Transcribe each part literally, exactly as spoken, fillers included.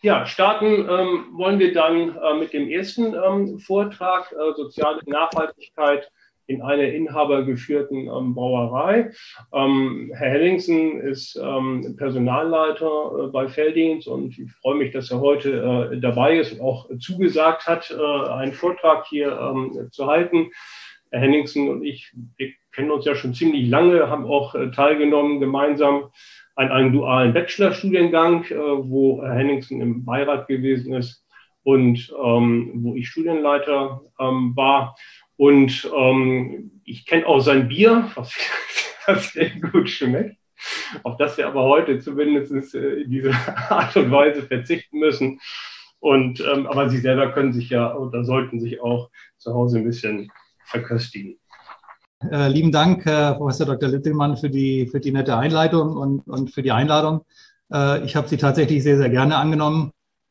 Ja, starten ähm, wollen wir dann äh, mit dem ersten ähm, Vortrag, äh, soziale Nachhaltigkeit in einer inhabergeführten ähm, Brauerei. Ähm, Herr Henningsen ist ähm, Personalleiter äh, bei Veltins und ich freue mich, dass er heute äh, dabei ist und auch zugesagt hat, äh, einen Vortrag hier ähm, zu halten. Herr Henningsen und ich, wir kennen uns ja schon ziemlich lange, haben auch äh, teilgenommen gemeinsam an einem dualen Bachelorstudiengang, äh, wo Herr Henningsen im Beirat gewesen ist und ähm, wo ich Studienleiter ähm, war. Und ähm, ich kenne auch sein Bier, was, was sehr gut schmeckt, auf das wir aber heute zumindest äh, in dieser Art und Weise verzichten müssen. Und, ähm, aber Sie selber können sich ja oder sollten sich auch zu Hause ein bisschen verköstigen. Äh, lieben Dank, Herr Professor Doktor Littelmann, für die, für die nette Einleitung und, und für die Einladung. Äh, ich habe sie tatsächlich sehr, sehr gerne angenommen,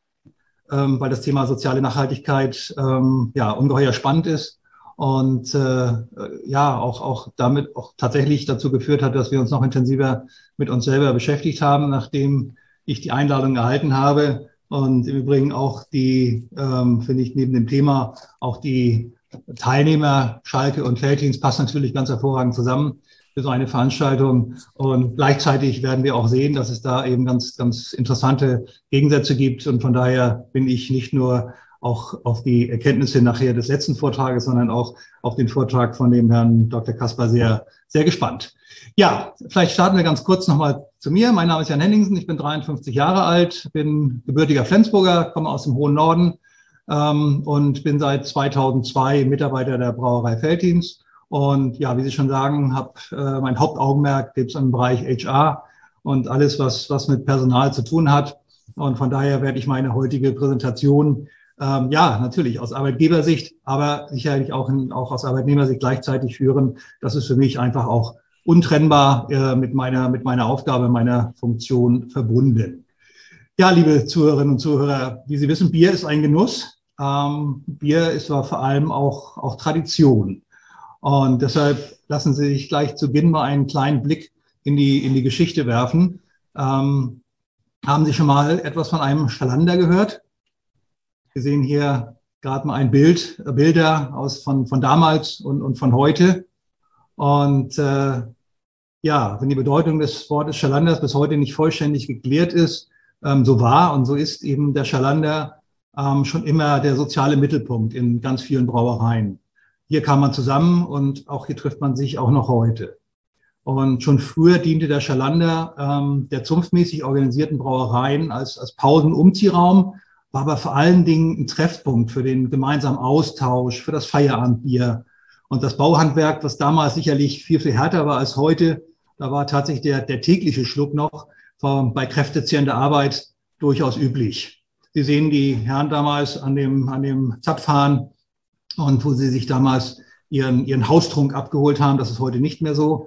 ähm, weil das Thema soziale Nachhaltigkeit ähm, ja, ungeheuer spannend ist und äh, ja, auch, auch damit auch tatsächlich dazu geführt hat, dass wir uns noch intensiver mit uns selber beschäftigt haben, nachdem ich die Einladung erhalten habe. Und im Übrigen auch die, ähm, finde ich, neben dem Thema auch die Teilnehmer, Schalke und Veltins passen natürlich ganz hervorragend zusammen für so eine Veranstaltung. Und gleichzeitig werden wir auch sehen, dass es da eben ganz, ganz interessante Gegensätze gibt. Und von daher bin ich nicht nur auch auf die Erkenntnisse nachher des letzten Vortrages, sondern auch auf den Vortrag von dem Herrn Doktor Kasper sehr, sehr gespannt. Ja, vielleicht starten wir ganz kurz nochmal zu mir. Mein Name ist Jan Henningsen, ich bin dreiundfünfzig Jahre alt, bin gebürtiger Flensburger, komme aus dem hohen Norden, Ähm, und bin seit zweitausendzwei Mitarbeiter der Brauerei Veltins. Und ja, wie Sie schon sagen, habe äh, mein Hauptaugenmerk gibt es im Bereich H R und alles, was, was mit Personal zu tun hat. Und von daher werde ich meine heutige Präsentation, ähm, ja, natürlich aus Arbeitgebersicht, aber sicherlich auch, in, auch aus Arbeitnehmersicht gleichzeitig führen. Das ist für mich einfach auch untrennbar äh, mit meiner, mit meiner Aufgabe, meiner Funktion verbunden. Ja, liebe Zuhörerinnen und Zuhörer, wie Sie wissen, Bier ist ein Genuss. Ähm, Bier ist aber vor allem auch, auch Tradition. Und deshalb lassen Sie sich gleich zu Beginn mal einen kleinen Blick in die, in die Geschichte werfen. Ähm, haben Sie schon mal etwas von einem Schalander gehört? Wir sehen hier gerade mal ein Bild, Bilder aus von, von damals und, und von heute. Und äh, ja, wenn die Bedeutung des Wortes Schalanders bis heute nicht vollständig geklärt ist, so war und so ist eben der Schalander ähm, schon immer der soziale Mittelpunkt in ganz vielen Brauereien. Hier kam man zusammen und auch hier trifft man sich auch noch heute. Und schon früher diente der Schalander ähm, der zunftmäßig organisierten Brauereien als, als Pausen-Umziehraum, war aber vor allen Dingen ein Treffpunkt für den gemeinsamen Austausch, für das Feierabendbier. Und das Bauhandwerk, was damals sicherlich viel, viel härter war als heute, da war tatsächlich der, der tägliche Schluck noch bei kräftezehrender Arbeit durchaus üblich. Sie sehen die Herren damals an dem, an dem Zapfhahn und wo sie sich damals ihren, ihren Haustrunk abgeholt haben. Das ist heute nicht mehr so.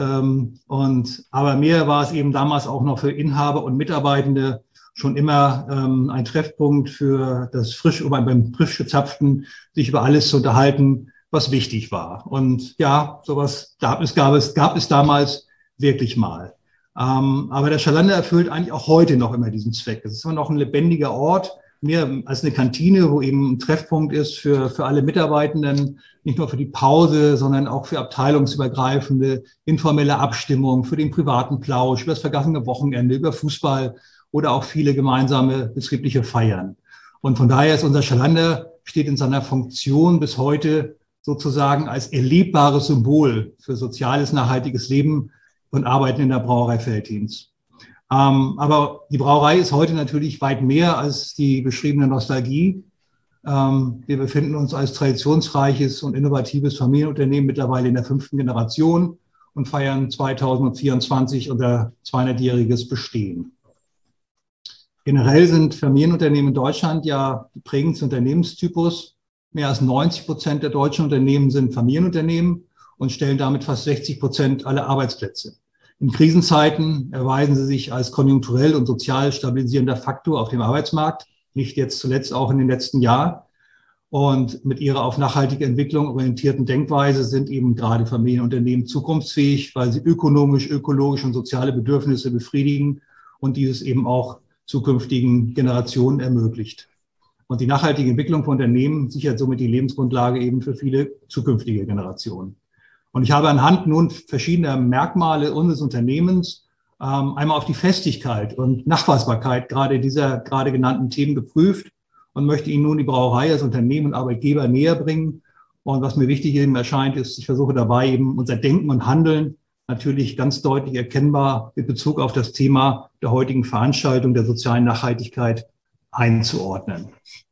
Und, aber mehr war es eben damals auch noch für Inhaber und Mitarbeitende schon immer ähm, ein Treffpunkt für das frisch, beim frisch gezapften, sich über alles zu unterhalten, was wichtig war. Und ja, sowas gab es, gab es, gab es damals wirklich mal. Ähm, aber der Schalander erfüllt eigentlich auch heute noch immer diesen Zweck. Es ist immer noch ein lebendiger Ort, mehr als eine Kantine, wo eben ein Treffpunkt ist für, für alle Mitarbeitenden, nicht nur für die Pause, sondern auch für abteilungsübergreifende informelle Abstimmung, für den privaten Plausch, über das vergangene Wochenende, über Fußball oder auch viele gemeinsame betriebliche Feiern. Und von daher ist unser Schalander, steht in seiner Funktion bis heute sozusagen als erlebbares Symbol für soziales, nachhaltiges Leben und Arbeiten in der Brauerei Veltins. Ähm, aber die Brauerei ist heute natürlich weit mehr als die beschriebene Nostalgie. Ähm, wir befinden uns als traditionsreiches und innovatives Familienunternehmen mittlerweile in der fünften Generation und feiern zweitausendvierundzwanzig unser zweihundertjähriges Bestehen. Generell sind Familienunternehmen in Deutschland ja der prägendste Unternehmenstypus. Mehr als neunzig Prozent der deutschen Unternehmen sind Familienunternehmen und stellen damit fast sechzig Prozent aller Arbeitsplätze. In Krisenzeiten erweisen sie sich als konjunkturell und sozial stabilisierender Faktor auf dem Arbeitsmarkt, nicht jetzt zuletzt auch in den letzten Jahren. Und mit ihrer auf nachhaltige Entwicklung orientierten Denkweise sind eben gerade Familienunternehmen zukunftsfähig, weil sie ökonomisch, ökologisch und soziale Bedürfnisse befriedigen und dieses eben auch zukünftigen Generationen ermöglicht. Und die nachhaltige Entwicklung von Unternehmen sichert somit die Lebensgrundlage eben für viele zukünftige Generationen. Und ich habe anhand nun verschiedener Merkmale unseres Unternehmens ähm, einmal auf die Festigkeit und Nachweisbarkeit gerade dieser gerade genannten Themen geprüft und möchte Ihnen nun die Brauerei als Unternehmen und Arbeitgeber näher bringen. Und was mir wichtig eben erscheint, ist, ich versuche dabei eben unser Denken und Handeln natürlich ganz deutlich erkennbar mit Bezug auf das Thema der heutigen Veranstaltung der sozialen Nachhaltigkeit einzuordnen.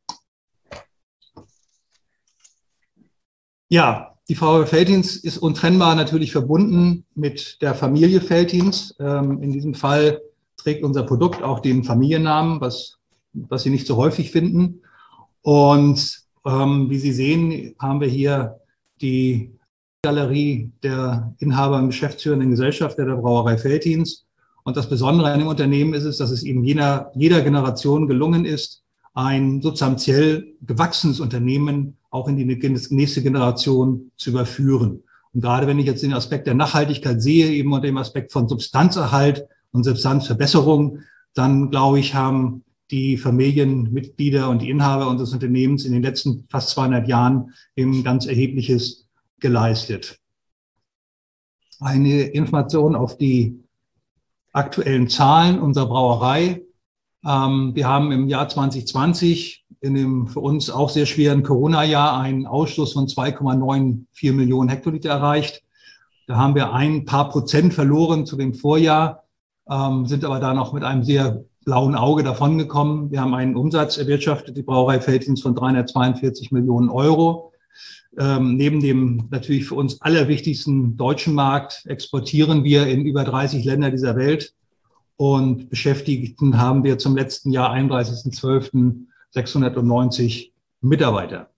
Ja, die Frau Veltins ist untrennbar natürlich verbunden mit der Familie Veltins. Ähm, in diesem Fall trägt unser Produkt auch den Familiennamen, was, was Sie nicht so häufig finden. Und ähm, wie Sie sehen, haben wir hier die Galerie der Inhaber und geschäftsführenden Gesellschafter der Brauerei Veltins. Und das Besondere an dem Unternehmen ist es, dass es eben jener, jeder Generation gelungen ist, ein substanziell gewachsenes Unternehmen auch in die nächste Generation zu überführen. Und gerade wenn ich jetzt den Aspekt der Nachhaltigkeit sehe, eben unter dem Aspekt von Substanzerhalt und Substanzverbesserung, dann glaube ich, haben die Familienmitglieder und die Inhaber unseres Unternehmens in den letzten fast zweihundert Jahren eben ganz Erhebliches geleistet. Eine Information auf die aktuellen Zahlen unserer Brauerei. Ähm, wir haben im Jahr zwanzig zwanzig in dem für uns auch sehr schweren Corona-Jahr einen Ausstoß von zwei Komma vierundneunzig Millionen Hektoliter erreicht. Da haben wir ein paar Prozent verloren zu dem Vorjahr, ähm, sind aber da noch mit einem sehr blauen Auge davongekommen. Wir haben einen Umsatz erwirtschaftet, die Brauerei Veltins, von dreihundertzweiundvierzig Millionen Euro. Ähm, neben dem natürlich für uns allerwichtigsten deutschen Markt exportieren wir in über dreißig Länder dieser Welt und Beschäftigten haben wir zum letzten Jahr, einunddreißigsten zwölften sechshundertneunzig Mitarbeiter.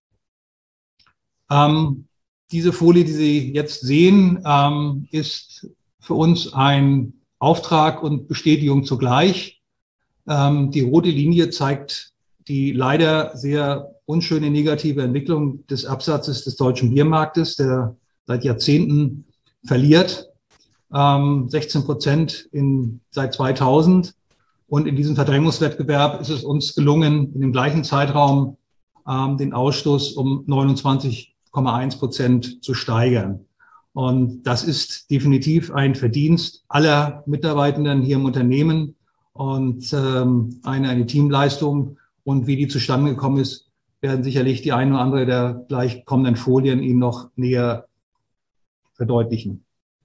Ähm, diese Folie, die Sie jetzt sehen, ähm, ist für uns ein Auftrag und Bestätigung zugleich. Ähm, die rote Linie zeigt die leider sehr unschöne negative Entwicklung des Absatzes des deutschen Biermarktes, der seit Jahrzehnten verliert. Ähm, sechzehn Prozent in, seit zweitausend. Und in diesem Verdrängungswettbewerb ist es uns gelungen, in dem gleichen Zeitraum ähm, den Ausstoß um neunundzwanzig Komma eins Prozent zu steigern. Und das ist definitiv ein Verdienst aller Mitarbeitenden hier im Unternehmen und ähm, eine, eine Teamleistung. Und wie die zustande gekommen ist, werden sicherlich die eine oder andere der gleich kommenden Folien Ihnen noch näher verdeutlichen.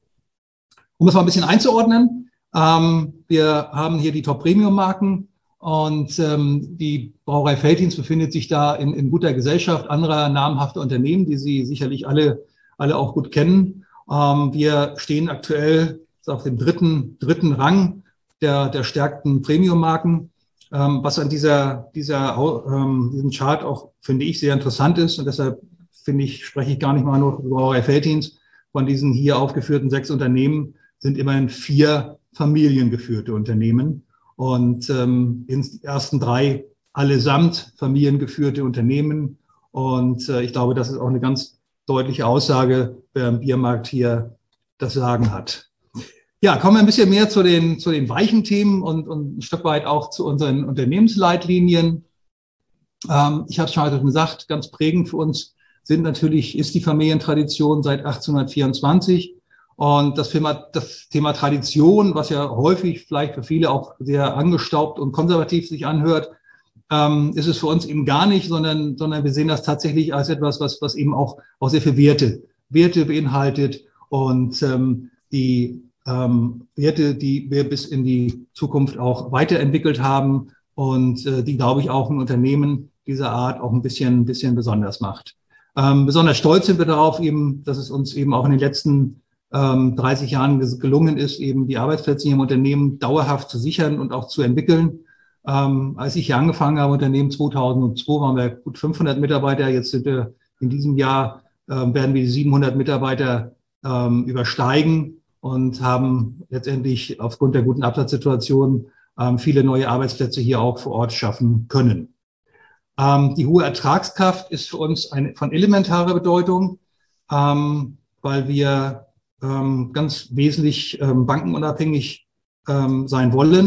Um es mal ein bisschen einzuordnen, ähm, wir haben hier die Top-Premium-Marken und ähm, die Brauerei Veltins befindet sich da in, in guter Gesellschaft anderer namhafter Unternehmen, die Sie sicherlich alle, alle auch gut kennen. Ähm, wir stehen aktuell auf dem dritten, dritten Rang der, der stärksten Premium-Marken. Ähm, was an dieser, dieser, ähm, diesem Chart auch, finde ich, sehr interessant ist. Und deshalb, finde ich, spreche ich gar nicht mal nur von Brauerei Veltins. Von diesen hier aufgeführten sechs Unternehmen sind immerhin vier familiengeführte Unternehmen. Und ähm, in den ersten drei allesamt familiengeführte Unternehmen. Und äh, ich glaube, das ist auch eine ganz deutliche Aussage, wer im Biermarkt hier das Sagen hat. Ja, kommen wir ein bisschen mehr zu den, zu den weichen Themen und, und ein Stück weit auch zu unseren Unternehmensleitlinien. Ähm, ich habe es schon heute gesagt, ganz prägend für uns sind natürlich, ist die Familientradition seit achtzehnhundertvierundzwanzig. Und das Thema, das Thema Tradition, was ja häufig vielleicht für viele auch sehr angestaubt und konservativ sich anhört, ähm, ist es für uns eben gar nicht, sondern, sondern wir sehen das tatsächlich als etwas, was, was eben auch, auch sehr viel Werte, Werte beinhaltet und ähm, die Ähm, Werte, die wir bis in die Zukunft auch weiterentwickelt haben und äh, die, glaube ich, auch ein Unternehmen dieser Art auch ein bisschen, ein bisschen besonders macht. Ähm, besonders stolz sind wir darauf eben, dass es uns eben auch in den letzten ähm, dreißig Jahren gelungen ist, eben die Arbeitsplätze hier im Unternehmen dauerhaft zu sichern und auch zu entwickeln. Ähm, als ich hier angefangen habe, im Unternehmen zweitausendzwei, waren wir gut fünfhundert Mitarbeiter. Jetzt sind wir in diesem Jahr, ähm, werden wir die siebenhundert Mitarbeiter ähm, übersteigen und haben letztendlich aufgrund der guten Absatzsituation ähm, viele neue Arbeitsplätze hier auch vor Ort schaffen können. Ähm, die hohe Ertragskraft ist für uns eine, von elementarer Bedeutung, ähm, weil wir ähm, ganz wesentlich ähm, bankenunabhängig ähm, sein wollen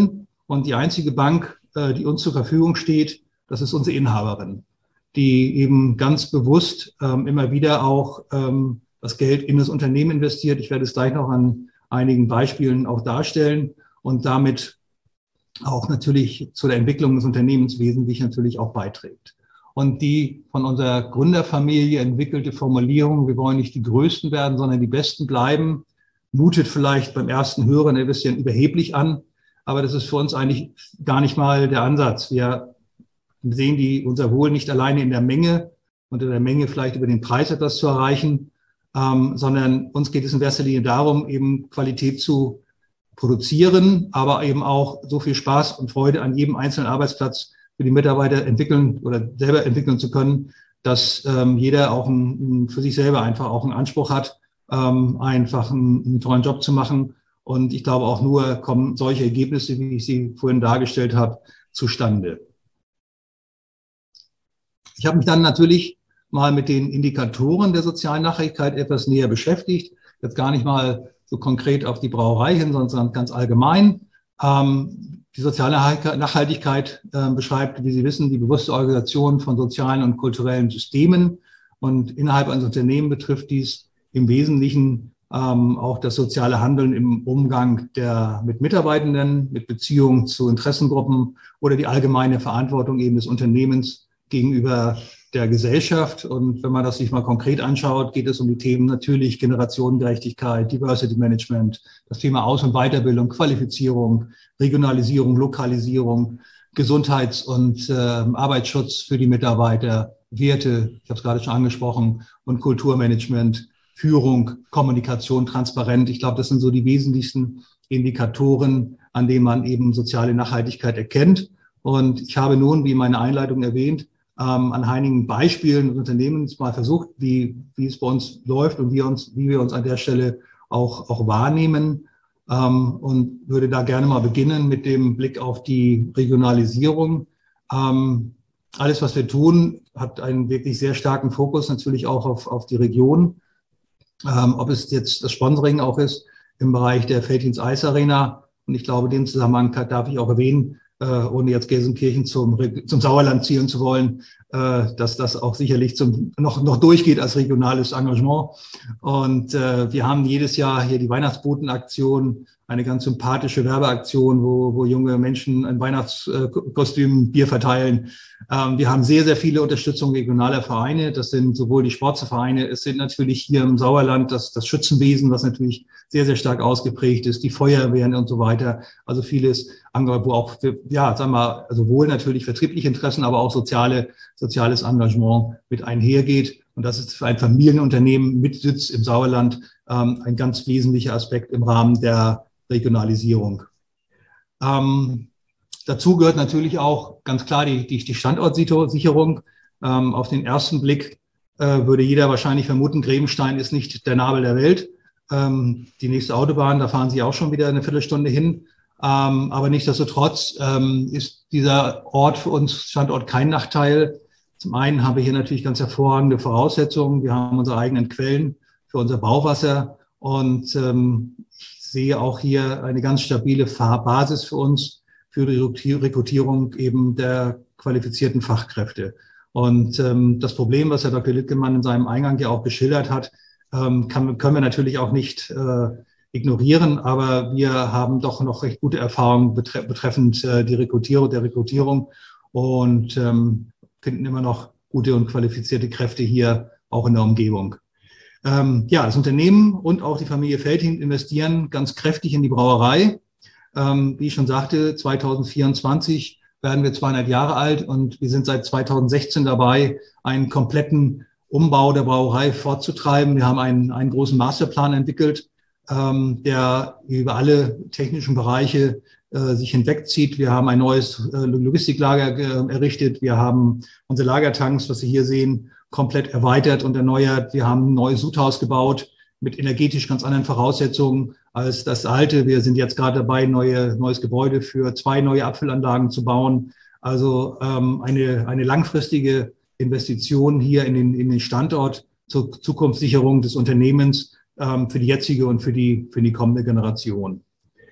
Und die einzige Bank, die uns zur Verfügung steht, das ist unsere Inhaberin, die eben ganz bewusst ähm, immer wieder auch ähm, das Geld in das Unternehmen investiert. Ich werde es gleich noch an einigen Beispielen auch darstellen und damit auch natürlich zu der Entwicklung des Unternehmens wesentlich natürlich auch beiträgt. Und die von unserer Gründerfamilie entwickelte Formulierung, wir wollen nicht die Größten werden, sondern die Besten bleiben, mutet vielleicht beim ersten Hören ein bisschen überheblich an. Aber das ist für uns eigentlich gar nicht mal der Ansatz. Wir sehen die, unser Wohl nicht alleine in der Menge und in der Menge vielleicht über den Preis etwas zu erreichen, ähm, sondern uns geht es in erster Linie darum, eben Qualität zu produzieren, aber eben auch so viel Spaß und Freude an jedem einzelnen Arbeitsplatz für die Mitarbeiter entwickeln oder selber entwickeln zu können, dass ähm, jeder auch ein, für sich selber einfach auch einen Anspruch hat, ähm, einfach einen, einen tollen Job zu machen. Und ich glaube, auch nur kommen solche Ergebnisse, wie ich sie vorhin dargestellt habe, zustande. Ich habe mich dann natürlich mal mit den Indikatoren der sozialen Nachhaltigkeit etwas näher beschäftigt. Jetzt gar nicht mal so konkret auf die Brauerei hin, sondern ganz allgemein. Ähm, die soziale Nachhaltigkeit äh, beschreibt, wie Sie wissen, die bewusste Organisation von sozialen und kulturellen Systemen. Und innerhalb eines Unternehmens betrifft dies im Wesentlichen ähm, auch das soziale Handeln im Umgang der, mit Mitarbeitenden, mit Beziehungen zu Interessengruppen oder die allgemeine Verantwortung eben des Unternehmens gegenüber der Gesellschaft. Und wenn man das sich mal konkret anschaut, geht es um die Themen natürlich Generationengerechtigkeit, Diversity Management, das Thema Aus- und Weiterbildung, Qualifizierung, Regionalisierung, Lokalisierung, Gesundheits- und äh, Arbeitsschutz für die Mitarbeiter, Werte, ich habe es gerade schon angesprochen, und Kulturmanagement, Führung, Kommunikation, Transparenz. Ich glaube, das sind so die wesentlichsten Indikatoren, an denen man eben soziale Nachhaltigkeit erkennt. Und ich habe nun, wie in meiner Einleitung erwähnt, ähm, an einigen Beispielen des Unternehmens mal versucht, wie, wie es bei uns läuft und wie, uns, wie wir uns an der Stelle auch, auch wahrnehmen. Ähm, und würde da gerne mal beginnen mit dem Blick auf die Regionalisierung. Ähm, alles, was wir tun, hat einen wirklich sehr starken Fokus natürlich auch auf, auf die Region. Ähm, ob es jetzt das Sponsoring auch ist im Bereich der Veltins Ice Arena. Und ich glaube, in dem Zusammenhang darf ich auch erwähnen, äh, ohne jetzt Gelsenkirchen zum, zum Sauerland zielen zu wollen, äh, dass das auch sicherlich zum, noch, noch durchgeht als regionales Engagement. Und äh, wir haben jedes Jahr hier die Weihnachtsbotenaktion, eine ganz sympathische Werbeaktion, wo, wo junge Menschen ein Weihnachtskostüm, Bier verteilen. Ähm, wir haben sehr, sehr viele Unterstützung regionaler Vereine. Das sind sowohl die Sportvereine, es sind natürlich hier im Sauerland das, das Schützenwesen, was natürlich sehr, sehr stark ausgeprägt ist, die Feuerwehren und so weiter. Also vieles, wo auch, für, ja, sagen wir mal, sowohl natürlich vertriebliche Interessen, aber auch soziale, soziales Engagement mit einhergeht. Und das ist für ein Familienunternehmen mit Sitz im Sauerland ähm, ein ganz wesentlicher Aspekt im Rahmen der Regionalisierung. Ähm, dazu gehört natürlich auch ganz klar die, die, die Standortsicherung. Ähm, auf den ersten Blick äh, würde jeder wahrscheinlich vermuten, Grebenstein ist nicht der Nabel der Welt. Ähm, die nächste Autobahn, da fahren Sie auch schon wieder eine Viertelstunde hin. Ähm, aber nichtsdestotrotz ähm, ist dieser Ort für uns Standort kein Nachteil. Zum einen haben wir hier natürlich ganz hervorragende Voraussetzungen. Wir haben unsere eigenen Quellen für unser Brauchwasser und ähm, ich sehe auch hier eine ganz stabile Basis für uns, für die Rekrutierung eben der qualifizierten Fachkräfte. Und ähm, das Problem, was Herr Doktor Littgemann in seinem Eingang ja auch geschildert hat, ähm, kann, können wir natürlich auch nicht äh, ignorieren, aber wir haben doch noch recht gute Erfahrungen betre betreffend äh, die Rekrutierung, der Rekrutierung und ähm, finden immer noch gute und qualifizierte Kräfte hier auch in der Umgebung. Ähm, ja, das Unternehmen und auch die Familie Veltin investieren ganz kräftig in die Brauerei. Ähm, wie ich schon sagte, zweitausendvierundzwanzig werden wir zweihundert Jahre alt und wir sind seit zweitausendsechzehn dabei, einen kompletten Umbau der Brauerei fortzutreiben. Wir haben einen, einen großen Masterplan entwickelt, ähm, der über alle technischen Bereiche äh, sich hinwegzieht. Wir haben ein neues äh, Logistiklager äh, errichtet. Wir haben unsere Lagertanks, was Sie hier sehen, komplett erweitert und erneuert. Wir haben ein neues Sudhaus gebaut mit energetisch ganz anderen Voraussetzungen als das alte. Wir sind jetzt gerade dabei, neue, neues Gebäude für zwei neue Abfüllanlagen zu bauen. Also ähm, eine, eine langfristige Investition hier in den, in den Standort zur Zukunftssicherung des Unternehmens ähm, für die jetzige und für die, für die kommende Generation.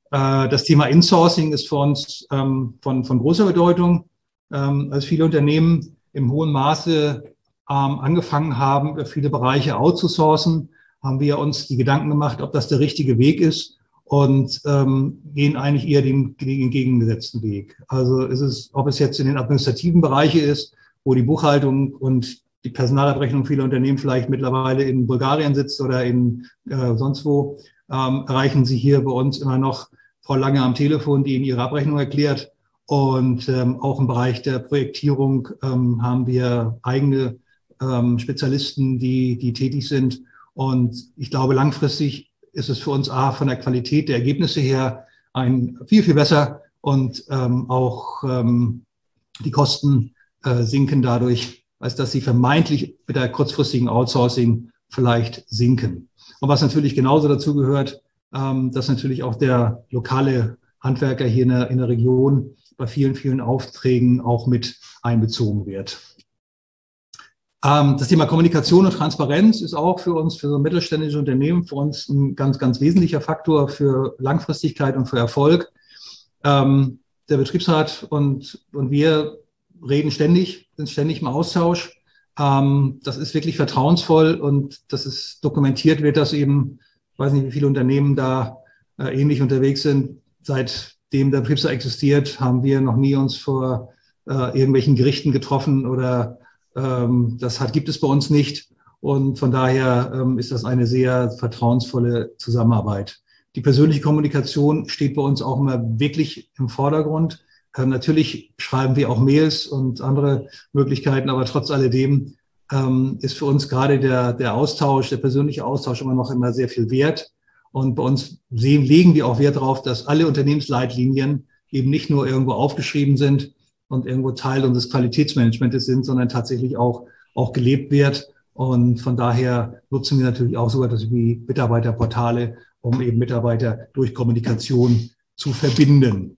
Äh, das Thema Insourcing ist für uns ähm, von, von großer Bedeutung. Ähm, als viele Unternehmen im hohen Maße ähm, angefangen haben, viele Bereiche outzusourcen, haben wir uns die Gedanken gemacht, ob das der richtige Weg ist und ähm, gehen eigentlich eher den, den entgegengesetzten Weg. Also ist es, ob es jetzt in den administrativen Bereichen ist, wo die Buchhaltung und die Personalabrechnung vieler Unternehmen vielleicht mittlerweile in Bulgarien sitzt oder in äh, sonst wo, ähm, erreichen Sie hier bei uns immer noch Frau Lange am Telefon, die Ihnen Ihre Abrechnung erklärt. Und ähm, auch im Bereich der Projektierung ähm, haben wir eigene ähm, Spezialisten, die, die tätig sind. Und ich glaube, langfristig ist es für uns A, von der Qualität der Ergebnisse her ein viel, viel besser und ähm, auch ähm, die Kosten äh, sinken dadurch, als dass sie vermeintlich mit der kurzfristigen Outsourcing vielleicht sinken. Und was natürlich genauso dazu gehört, ähm, dass natürlich auch der lokale Handwerker hier in der, in der Region bei vielen, vielen Aufträgen auch mit einbezogen wird. Das Thema Kommunikation und Transparenz ist auch für uns, für so mittelständische Unternehmen, für uns ein ganz, ganz wesentlicher Faktor für Langfristigkeit und für Erfolg. Ähm, der Betriebsrat und, und wir reden ständig, sind ständig im Austausch. Ähm, das ist wirklich vertrauensvoll und dass es dokumentiert wird, dass eben, ich weiß nicht, wie viele Unternehmen da äh, ähnlich unterwegs sind. Seitdem der Betriebsrat existiert, haben wir noch nie uns vor äh, irgendwelchen Gerichten getroffen oder das hat, gibt es bei uns nicht und von daher ähm, ist das eine sehr vertrauensvolle Zusammenarbeit. Die persönliche Kommunikation steht bei uns auch immer wirklich im Vordergrund. Ähm, natürlich schreiben wir auch Mails und andere Möglichkeiten, aber trotz alledem ähm, ist für uns gerade der, der Austausch, der persönliche Austausch immer noch immer sehr viel wert. Und bei uns sehen, legen wir auch Wert darauf, dass alle Unternehmensleitlinien eben nicht nur irgendwo aufgeschrieben sind und irgendwo Teil unseres Qualitätsmanagements sind, sondern tatsächlich auch, auch gelebt wird. Und von daher nutzen wir natürlich auch so etwas wie Mitarbeiterportale, um eben Mitarbeiter durch Kommunikation zu verbinden.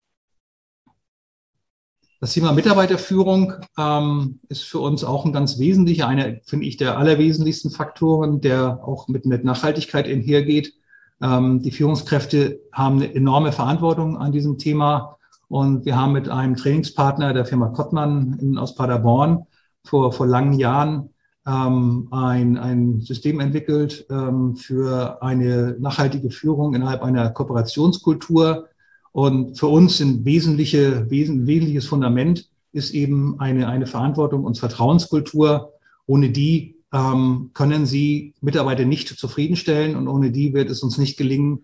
Das Thema Mitarbeiterführung ähm, ist für uns auch ein ganz wesentlicher, einer, finde ich, der allerwesentlichsten Faktoren, der auch mit, mit Nachhaltigkeit einhergeht. Ähm, die Führungskräfte haben eine enorme Verantwortung an diesem Thema. Und wir haben mit einem Trainingspartner der Firma Kottmann in, aus Paderborn vor, vor langen Jahren ähm, ein, ein System entwickelt ähm, für eine nachhaltige Führung innerhalb einer Kooperationskultur. Und für uns ein wesentliche, wesen, wesentliches Fundament ist eben eine, eine Verantwortung und Vertrauenskultur. Ohne die ähm, können Sie Mitarbeiter nicht zufriedenstellen und ohne die wird es uns nicht gelingen,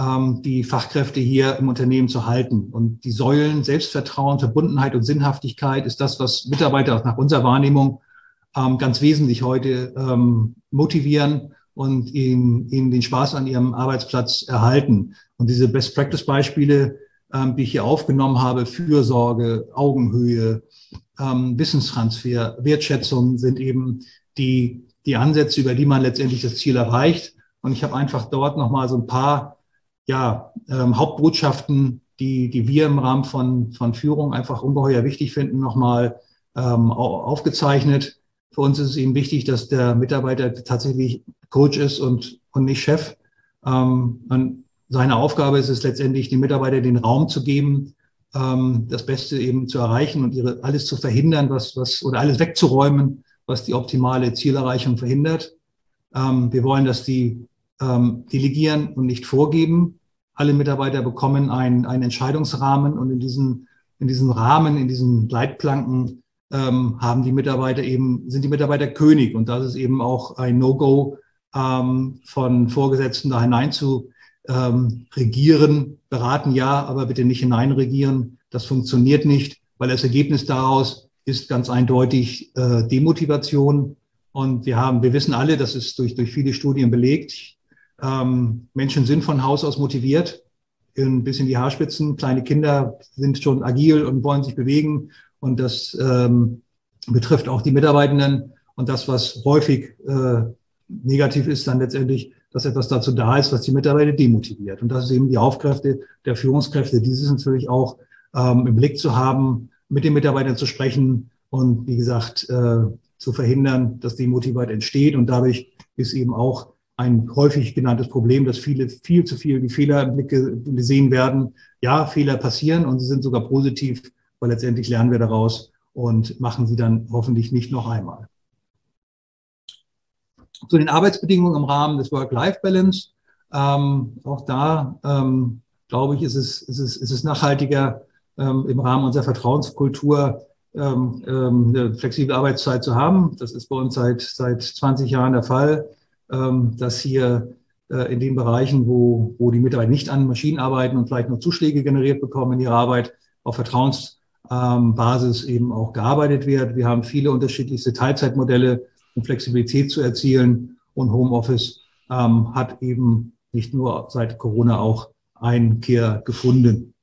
die Fachkräfte hier im Unternehmen zu halten. Und die Säulen Selbstvertrauen, Verbundenheit und Sinnhaftigkeit ist das, was Mitarbeiter nach unserer Wahrnehmung ganz wesentlich heute motivieren und ihnen, ihnen den Spaß an ihrem Arbeitsplatz erhalten. Und diese Best-Practice-Beispiele, die ich hier aufgenommen habe, Fürsorge, Augenhöhe, Wissenstransfer, Wertschätzung sind eben die, die Ansätze, über die man letztendlich das Ziel erreicht. Und ich habe einfach dort nochmal so ein paar ja, ähm, Hauptbotschaften, die, die wir im Rahmen von, von Führung einfach ungeheuer wichtig finden, nochmal ähm, aufgezeichnet. Für uns ist es eben wichtig, dass der Mitarbeiter tatsächlich Coach ist und, und nicht Chef. Ähm, und seine Aufgabe ist es letztendlich, den Mitarbeitern den Raum zu geben, ähm, das Beste eben zu erreichen und ihre, alles zu verhindern, was, was, oder alles wegzuräumen, was die optimale Zielerreichung verhindert. Ähm, wir wollen, dass die ähm, delegieren und nicht vorgeben. Alle Mitarbeiter bekommen einen, einen Entscheidungsrahmen und in diesen, in diesen Rahmen, in diesen Leitplanken ähm, haben die Mitarbeiter eben, sind die Mitarbeiter König. Und das ist eben auch ein No-Go ähm, von Vorgesetzten da hinein zu ähm, regieren, beraten ja, aber bitte nicht hineinregieren. Das funktioniert nicht, weil das Ergebnis daraus ist ganz eindeutig äh, Demotivation. Und wir haben, wir wissen alle, das ist durch, durch viele Studien belegt, ähm, Menschen sind von Haus aus motiviert, ein bisschen die Haarspitzen. Kleine Kinder sind schon agil und wollen sich bewegen. Und das ähm, betrifft auch die Mitarbeitenden. Und das, was häufig äh, negativ ist, dann letztendlich, dass etwas dazu da ist, was die Mitarbeiter demotiviert. Und das ist eben die Aufkräfte der Führungskräfte, dieses natürlich auch ähm, im Blick zu haben, mit den Mitarbeitern zu sprechen und, wie gesagt, äh, zu verhindern, dass Demotivation entsteht. Und dadurch ist eben auch ein häufig genanntes Problem, dass viele viel zu viel die Fehler im Blick gesehen werden. Ja, Fehler passieren und sie sind sogar positiv, weil letztendlich lernen wir daraus und machen sie dann hoffentlich nicht noch einmal. Zu den Arbeitsbedingungen im Rahmen des Work-Life-Balance. Ähm, auch da, ähm, glaube ich, ist es, ist es, ist es nachhaltiger, ähm, im Rahmen unserer Vertrauenskultur ähm, ähm, eine flexible Arbeitszeit zu haben. Das ist bei uns seit, seit zwanzig Jahren der Fall, ähm, dass hier äh, in den Bereichen, wo, wo die Mitarbeiter nicht an Maschinen arbeiten und vielleicht nur Zuschläge generiert bekommen in ihrer Arbeit, auf Vertrauensbasis ähm, eben auch gearbeitet wird. Wir haben viele unterschiedlichste Teilzeitmodelle, um Flexibilität zu erzielen. Und Homeoffice ähm, hat eben nicht nur seit Corona auch Einkehr gefunden.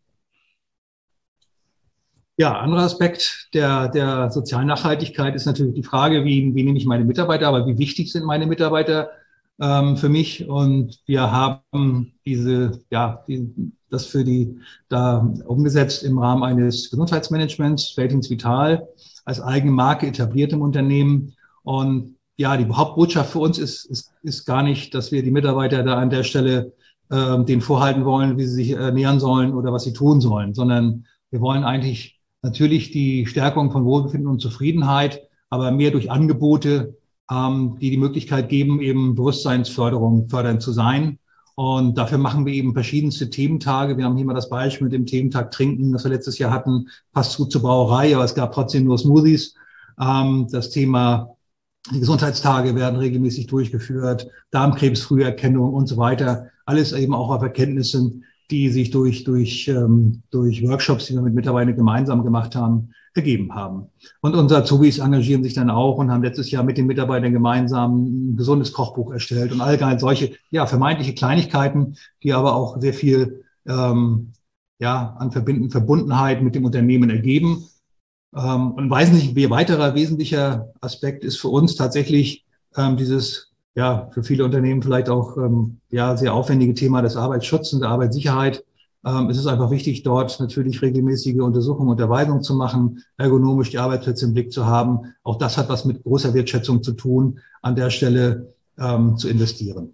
Ja, anderer Aspekt der, der sozialen Nachhaltigkeit ist natürlich die Frage, wie, wie nehme ich meine Mitarbeiter, aber wie wichtig sind meine Mitarbeiter ähm, für mich? Und wir haben diese, ja, die, das für die da umgesetzt im Rahmen eines Gesundheitsmanagements, Ratings Vital, als eigene Marke etabliert im Unternehmen. Und ja, die Hauptbotschaft für uns ist, ist, ist gar nicht, dass wir die Mitarbeiter da an der Stelle äh, denen vorhalten wollen, wie sie sich ernähren sollen oder was sie tun sollen, sondern wir wollen eigentlich natürlich die Stärkung von Wohlbefinden und Zufriedenheit, aber mehr durch Angebote, ähm, die die Möglichkeit geben, eben Bewusstseinsförderung fördernd zu sein. Und dafür machen wir eben verschiedenste Thementage. Wir haben hier mal das Beispiel mit dem Thementag Trinken, das wir letztes Jahr hatten, passt gut zur Brauerei, aber es gab trotzdem nur Smoothies. Ähm, das Thema Die Gesundheitstage werden regelmäßig durchgeführt, Darmkrebsfrüherkennung und so weiter. Alles eben auch auf Erkenntnissen, die sich durch, durch, ähm, durch Workshops, die wir mit Mitarbeitern gemeinsam gemacht haben, ergeben haben. Und unsere Azubis engagieren sich dann auch und haben letztes Jahr mit den Mitarbeitern gemeinsam ein gesundes Kochbuch erstellt und allgemein solche, ja, vermeintliche Kleinigkeiten, die aber auch sehr viel, ähm, ja, an Verbinden, Verbundenheit mit dem Unternehmen ergeben. Ähm, und weiß nicht, wie weiterer wesentlicher Aspekt ist für uns tatsächlich ähm, dieses, ja, für viele Unternehmen vielleicht auch ähm, ja sehr aufwendige Thema des Arbeitsschutzes und der Arbeitssicherheit. Ähm, es ist einfach wichtig, dort natürlich regelmäßige Untersuchungen und Unterweisungen zu machen, ergonomisch die Arbeitsplätze im Blick zu haben. Auch das hat was mit großer Wertschätzung zu tun, an der Stelle ähm, zu investieren.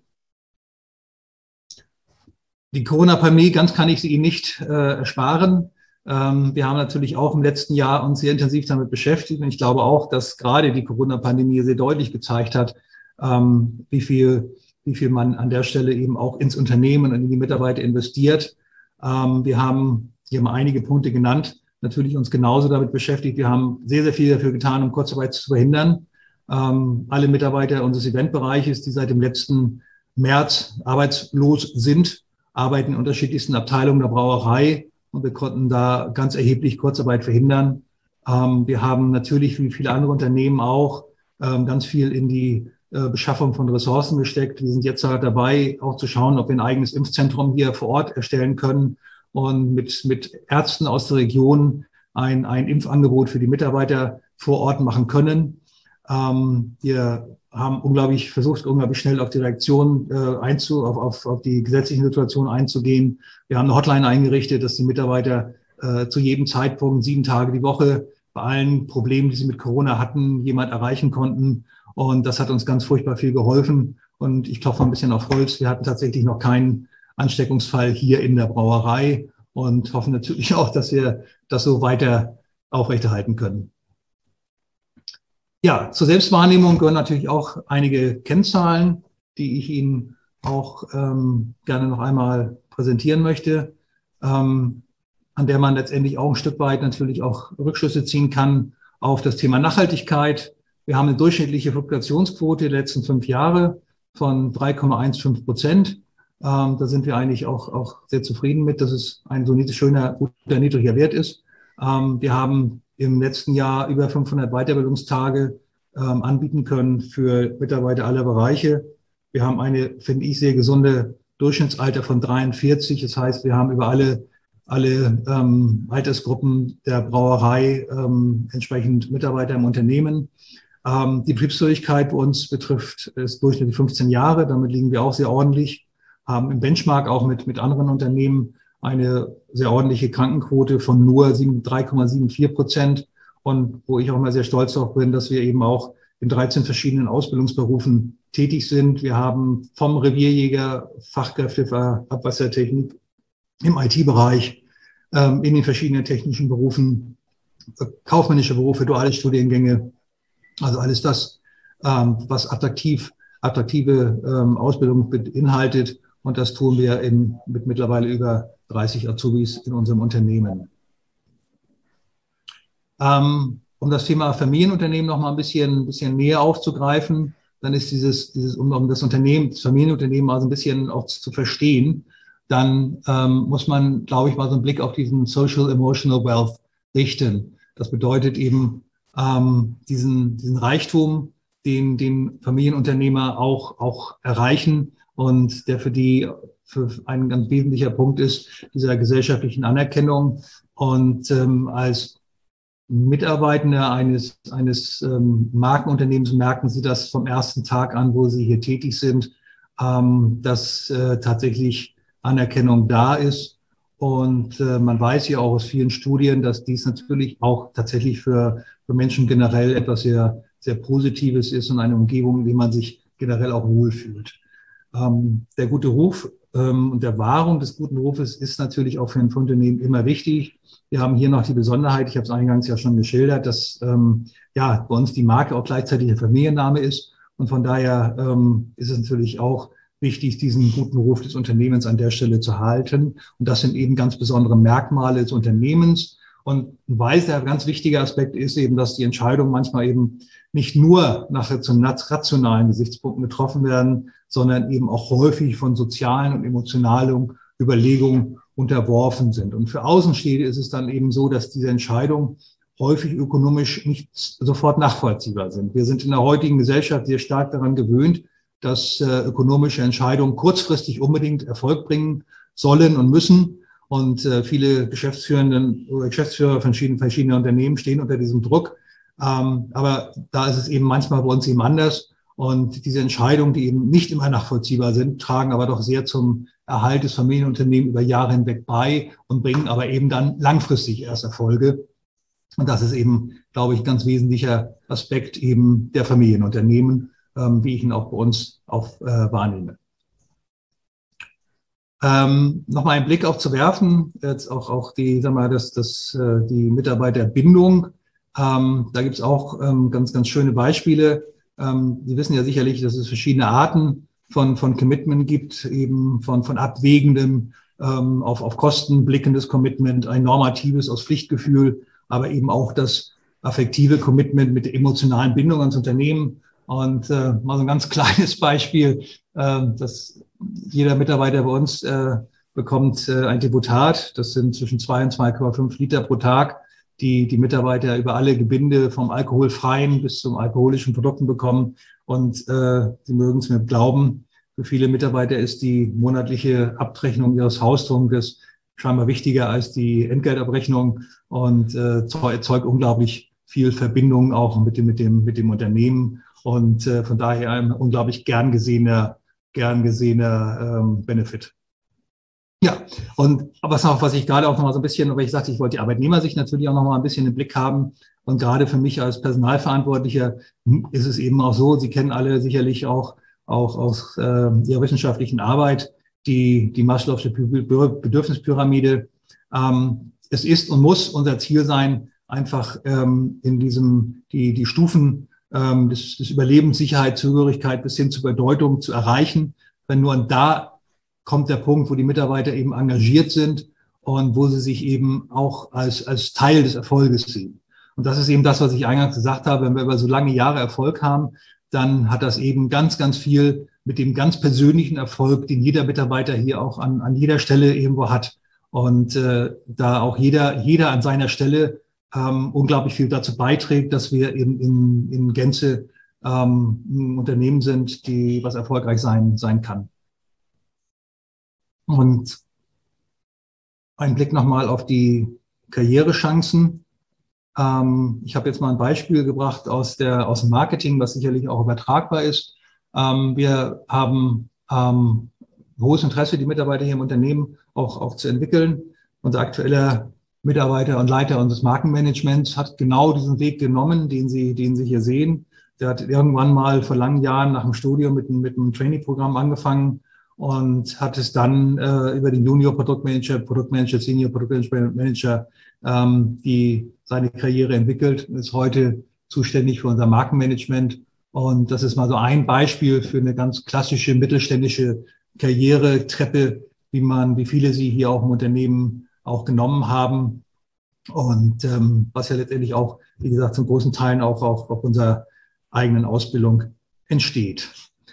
Die Corona-Pandemie, ganz kann ich sie Ihnen nicht äh, ersparen. Ähm, wir haben natürlich auch im letzten Jahr uns sehr intensiv damit beschäftigt. Und ich glaube auch, dass gerade die Corona-Pandemie sehr deutlich gezeigt hat, ähm, wie viel, wie viel man an der Stelle eben auch ins Unternehmen und in die Mitarbeiter investiert. Ähm, wir haben hier mal einige Punkte genannt, natürlich uns genauso damit beschäftigt. Wir haben sehr, sehr viel dafür getan, um Kurzarbeit zu verhindern. Ähm, alle Mitarbeiter unseres Eventbereiches, die seit dem letzten März arbeitslos sind, arbeiten in unterschiedlichsten Abteilungen der Brauerei. Und wir konnten da ganz erheblich Kurzarbeit verhindern. Ähm, wir haben natürlich, wie viele andere Unternehmen auch, ähm, ganz viel in die äh, Beschaffung von Ressourcen gesteckt. Wir sind jetzt dabei, auch zu schauen, ob wir ein eigenes Impfzentrum hier vor Ort erstellen können und mit, mit Ärzten aus der Region ein, ein Impfangebot für die Mitarbeiter vor Ort machen können. Ähm, wir haben unglaublich versucht, unglaublich schnell auf die Reaktion äh, einzu, auf, auf, auf die gesetzlichen Situationen einzugehen. Wir haben eine Hotline eingerichtet, dass die Mitarbeiter äh, zu jedem Zeitpunkt, sieben Tage die Woche, bei allen Problemen, die sie mit Corona hatten, jemand erreichen konnten. Und das hat uns ganz furchtbar viel geholfen. Und ich klopfe ein bisschen auf Holz. Wir hatten tatsächlich noch keinen Ansteckungsfall hier in der Brauerei und hoffen natürlich auch, dass wir das so weiter aufrechterhalten können. Ja, zur Selbstwahrnehmung gehören natürlich auch einige Kennzahlen, die ich Ihnen auch ähm, gerne noch einmal präsentieren möchte, ähm, an der man letztendlich auch ein Stück weit natürlich auch Rückschlüsse ziehen kann auf das Thema Nachhaltigkeit. Wir haben eine durchschnittliche Fluktuationsquote der letzten fünf Jahre von drei Komma fünfzehn Prozent. Ähm, da sind wir eigentlich auch, auch sehr zufrieden mit, dass es ein so schöner, guter, niedriger Wert ist. Ähm, wir haben im letzten Jahr über fünfhundert Weiterbildungstage ähm, anbieten können für Mitarbeiter aller Bereiche. Wir haben eine, finde ich, sehr gesunde Durchschnittsalter von dreiundvierzig. Das heißt, wir haben über alle, alle ähm, Altersgruppen der Brauerei ähm, entsprechend Mitarbeiter im Unternehmen. Ähm, die Betriebsfähigkeit bei uns betrifft ist durchschnittlich fünfzehn Jahre. Damit liegen wir auch sehr ordentlich. Haben im Benchmark auch mit, mit anderen Unternehmen eine sehr ordentliche Krankenquote von nur drei Komma vierundsiebzig Prozent. Und wo ich auch mal sehr stolz darauf bin, dass wir eben auch in dreizehn verschiedenen Ausbildungsberufen tätig sind. Wir haben vom Revierjäger Fachkräfte für Abwassertechnik im I T-Bereich, ähm, in den verschiedenen technischen Berufen, kaufmännische Berufe, duale Studiengänge, also alles das, ähm, was attraktiv, attraktive ähm, Ausbildung beinhaltet. Und das tun wir in, mit mittlerweile über dreißig Azubis in unserem Unternehmen. Ähm, um das Thema Familienunternehmen noch mal ein bisschen, ein bisschen näher aufzugreifen, dann ist dieses, dieses um, um das Unternehmen, das Familienunternehmen also ein bisschen auch zu verstehen, dann ähm, muss man, glaube ich, mal so einen Blick auf diesen Social Emotional Wealth richten. Das bedeutet eben ähm, diesen, diesen Reichtum, den, den Familienunternehmer auch, auch erreichen und der für die für ein ganz wesentlicher Punkt ist, dieser gesellschaftlichen Anerkennung. Und ähm, als Mitarbeitende eines, eines ähm, Markenunternehmens merken Sie das vom ersten Tag an, wo Sie hier tätig sind, ähm, dass äh, tatsächlich Anerkennung da ist. Und äh, man weiß ja auch aus vielen Studien, dass dies natürlich auch tatsächlich für, für Menschen generell etwas sehr, sehr Positives ist und eine Umgebung, in der man sich generell auch wohlfühlt. Ähm, der gute Ruf ähm, und der Wahrung des guten Rufes ist natürlich auch für ein Unternehmen immer wichtig. Wir haben hier noch die Besonderheit, ich habe es eingangs ja schon geschildert, dass ähm, ja bei uns die Marke auch gleichzeitig der Familienname ist. Und von daher ähm, ist es natürlich auch wichtig, diesen guten Ruf des Unternehmens an der Stelle zu halten. Und das sind eben ganz besondere Merkmale des Unternehmens. Und ein weiterer ganz wichtiger Aspekt ist eben, dass die Entscheidungen manchmal eben nicht nur nach rationalen Gesichtspunkten getroffen werden, sondern eben auch häufig von sozialen und emotionalen Überlegungen unterworfen sind. Und für Außenstehende ist es dann eben so, dass diese Entscheidungen häufig ökonomisch nicht sofort nachvollziehbar sind. Wir sind in der heutigen Gesellschaft sehr stark daran gewöhnt, dass äh, ökonomische Entscheidungen kurzfristig unbedingt Erfolg bringen sollen und müssen. Und äh, viele Geschäftsführenden oder Geschäftsführer von verschiedenen, verschiedenen Unternehmen stehen unter diesem Druck. Ähm, aber da ist es eben manchmal bei uns eben anders. Und diese Entscheidungen, die eben nicht immer nachvollziehbar sind, tragen aber doch sehr zum Erhalt des Familienunternehmens über Jahre hinweg bei und bringen aber eben dann langfristig erst Erfolge. Und das ist eben, glaube ich, ein ganz wesentlicher Aspekt eben der Familienunternehmen, ähm, wie ich ihn auch bei uns auch äh, wahrnehme. Ähm, Nochmal einen Blick auch zu werfen, jetzt auch, auch die, sag mal, das, das, äh, die Mitarbeiterbindung. Ähm, da gibt es auch ähm, ganz, ganz schöne Beispiele. Ähm, Sie wissen ja sicherlich, dass es verschiedene Arten von, von Commitment gibt, eben von, von abwägendem, ähm, auf, auf Kosten blickendes Commitment, ein normatives aus Pflichtgefühl, aber eben auch das affektive Commitment mit der emotionalen Bindung ans Unternehmen. Und äh, mal so ein ganz kleines Beispiel, äh, dass jeder Mitarbeiter bei uns äh, bekommt äh, ein Deputat. Das sind zwischen zwei und zwei Komma fünf Liter pro Tag, die die Mitarbeiter über alle Gebinde vom alkoholfreien bis zum alkoholischen Produkten bekommen. Und äh, Sie mögen es mir glauben, für viele Mitarbeiter ist die monatliche Abrechnung ihres Haustrunkes scheinbar wichtiger als die Entgeltabrechnung und äh, erzeugt unglaublich viel Verbindung auch mit dem, mit dem, mit dem Unternehmen. Und äh, von daher ein unglaublich gern gesehener, gern gesehener ähm, Benefit. Ja, und was noch, was ich gerade auch noch mal so ein bisschen, weil ich sagte, ich wollte die Arbeitnehmersicht natürlich auch noch mal ein bisschen im Blick haben. Und gerade für mich als Personalverantwortlicher ist es eben auch so, Sie kennen alle sicherlich auch, auch aus äh, Ihrer wissenschaftlichen Arbeit die, die Maslow'sche Bedürfnispyramide. Ähm, es ist und muss unser Ziel sein, einfach ähm, in diesem, die, die Stufen ähm, des, des Überlebens, Sicherheit, Zugehörigkeit bis hin zur Bedeutung zu erreichen. Wenn nur da kommt der Punkt, wo die Mitarbeiter eben engagiert sind und wo sie sich eben auch als, als Teil des Erfolges sehen. Und das ist eben das, was ich eingangs gesagt habe. Wenn wir über so lange Jahre Erfolg haben, dann hat das eben ganz, ganz viel mit dem ganz persönlichen Erfolg, den jeder Mitarbeiter hier auch an, an jeder Stelle irgendwo hat. Und äh, da auch jeder, jeder an seiner Stelle ähm, unglaublich viel dazu beiträgt, dass wir eben in, in Gänze ähm, ein Unternehmen sind, die was erfolgreich sein, sein kann. Und ein Blick nochmal auf die Karrierechancen. Ähm, ich habe jetzt mal ein Beispiel gebracht aus, der, aus dem Marketing, was sicherlich auch übertragbar ist. Ähm, wir haben ähm, hohes Interesse, die Mitarbeiter hier im Unternehmen auch, auch zu entwickeln. Unser aktueller Mitarbeiter und Leiter unseres Markenmanagements hat genau diesen Weg genommen, den Sie, den Sie hier sehen. Der hat irgendwann mal vor langen Jahren nach dem Studium mit, mit einem Trainee-Programm angefangen und hat es dann äh, über den Junior Produktmanager, Produktmanager, Senior Produktmanager ähm, die seine Karriere entwickelt und ist heute zuständig für unser Markenmanagement. Und das ist mal so ein Beispiel für eine ganz klassische mittelständische Karrieretreppe, wie man, wie viele sie hier auch im Unternehmen auch genommen haben. Und ähm, was ja letztendlich auch, wie gesagt, zum großen Teil auch, auch auf unserer eigenen Ausbildung entsteht.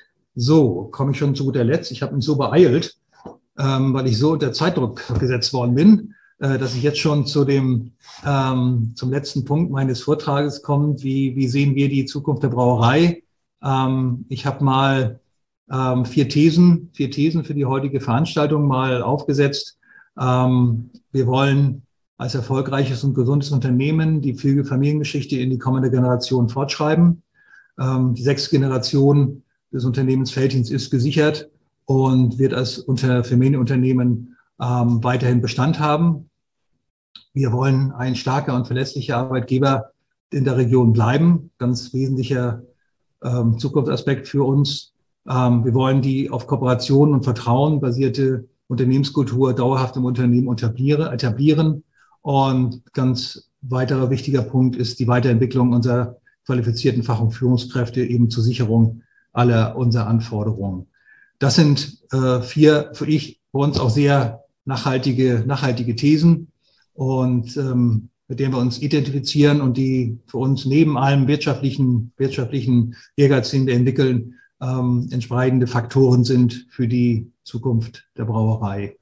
So, komme ich schon zu guter Letzt. Ich habe mich so beeilt, ähm, weil ich so unter Zeitdruck gesetzt worden bin, äh, dass ich jetzt schon zu dem, ähm, zum letzten Punkt meines Vortrages komme. Wie, wie sehen wir die Zukunft der Brauerei? Ähm, ich habe mal ähm, vier Thesen, vier Thesen für die heutige Veranstaltung mal aufgesetzt. Ähm, wir wollen als erfolgreiches und gesundes Unternehmen die Familiengeschichte in die kommende Generation fortschreiben. Ähm, die sechste Generation des Unternehmens Veltins ist gesichert und wird als unter Familienunternehmen ähm, weiterhin Bestand haben. Wir wollen ein starker und verlässlicher Arbeitgeber in der Region bleiben, ganz wesentlicher ähm, Zukunftsaspekt für uns. Ähm, wir wollen die auf Kooperation und Vertrauen basierte Unternehmenskultur dauerhaft im Unternehmen etablieren. Und ganz weiterer wichtiger Punkt ist die Weiterentwicklung unserer qualifizierten Fach- und Führungskräfte eben zur Sicherung aller unserer Anforderungen. Das sind äh, vier für ich für uns auch sehr nachhaltige, nachhaltige Thesen und ähm, mit denen wir uns identifizieren und die für uns neben allem wirtschaftlichen, wirtschaftlichen Ehrgeiz, den wir entwickeln, ähm, entsprechende Faktoren sind für die Zukunft der Brauerei.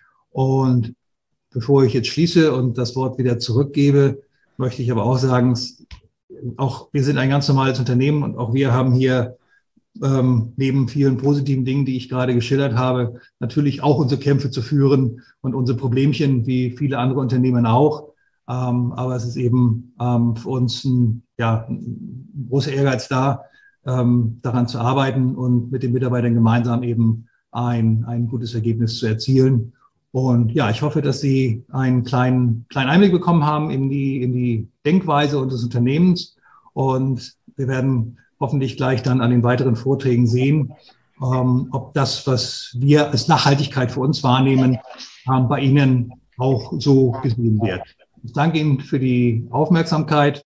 Und bevor ich jetzt schließe und das Wort wieder zurückgebe, möchte ich aber auch sagen, auch wir sind ein ganz normales Unternehmen und auch wir haben hier ähm, neben vielen positiven Dingen, die ich gerade geschildert habe, natürlich auch unsere Kämpfe zu führen und unsere Problemchen, wie viele andere Unternehmen auch. Ähm, aber es ist eben ähm, für uns ein, ja, ein großer Ehrgeiz da, ähm, daran zu arbeiten und mit den Mitarbeitern gemeinsam eben ein, ein gutes Ergebnis zu erzielen. Und ja, ich hoffe, dass Sie einen kleinen, kleinen Einblick bekommen haben in die, in die Denkweise unseres Unternehmens. Und wir werden hoffentlich gleich dann an den weiteren Vorträgen sehen, ähm, ob das, was wir als Nachhaltigkeit für uns wahrnehmen, ähm, bei Ihnen auch so gesehen wird. Ich danke Ihnen für die Aufmerksamkeit